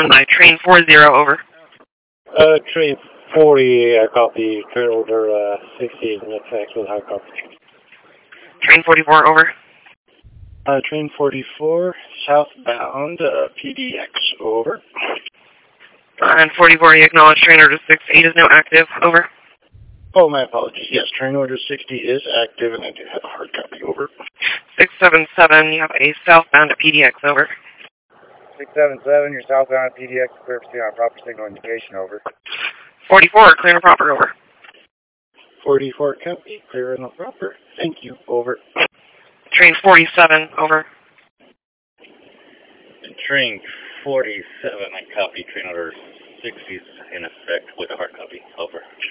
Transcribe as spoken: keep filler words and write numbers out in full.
by train four zero, over. Uh, train forty, I copy. Train order uh, sixty is in effect with hard copy. Train forty-four, over. Uh, train forty-four, southbound, uh, P D X, over. Uh, and forty-four, you acknowledge train order six eight is now active, over. Oh, my apologies. Yes, train order sixty is active, and I do have a hard copy, over. six seven seven, you have a southbound at P D X, over. six seven seven, you're southbound at P D X, clear proceed on proper signal indication, over. forty-four, clear and proper, over. forty-four, copy, clear and proper. Thank you, over. Train forty-seven, over. Train forty-seven, I copy. Train order sixty is in effect with a hard copy, over.